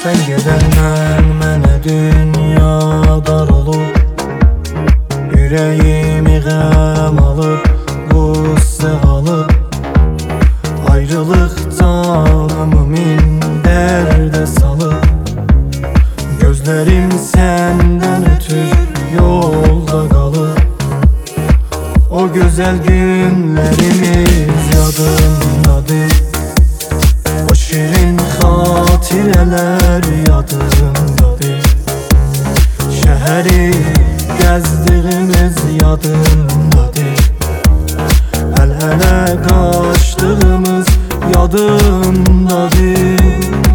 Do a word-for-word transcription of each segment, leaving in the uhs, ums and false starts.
Sen gedəndən mənə dünya dar olub, yüreğimi qəm alıb, qüssə alıb. Ayrılıq canımı min dərdə salıb. Gözlerim senden ötür yolda kalır. O güzel günlerimiz yadımdadır. O şirin hatireler yadımdadır. Şehri gezdiğimiz yadımdadır. El ele kaçtığımız yadımdadır.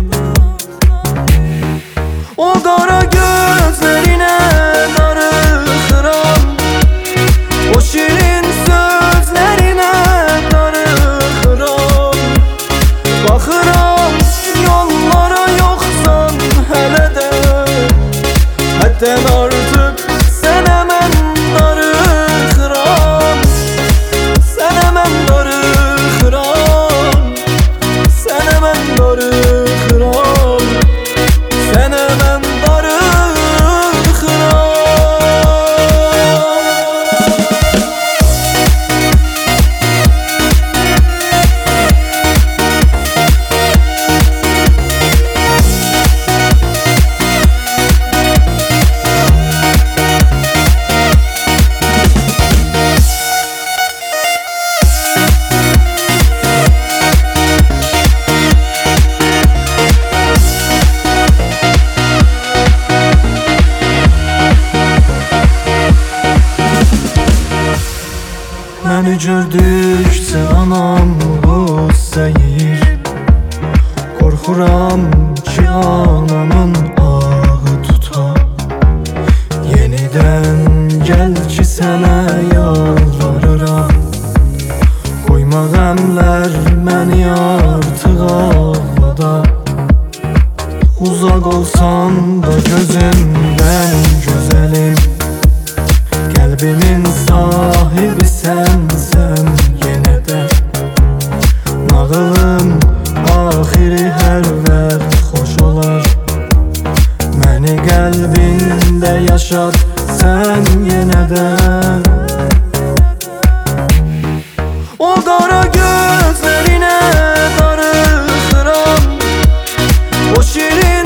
O qara gözlerine darıxıram, o şirin sözlerine darıxıram. Baxıram yollara yoxsan hələ də, həddən artıq sənə mən darıxıram. Sənə mən darıxıram, sənə mən darıxıram, sənə mən Məni gördükcə anam qüssə yeyir. Qorxuram ki anamın ağı tutar. Yenidən gəl ki sənə yalvarıram. Qoyma qəmlər məni artıq ağladar. Uzaq olsan da gözümdən gözəlim, qəlbimin sahibi sənsən yenə də. Nağılın axiri hər vəd xoş olar. Məni qəlbində yaşat sən yenə də. O qara gözlərinə darıxıram, o şirin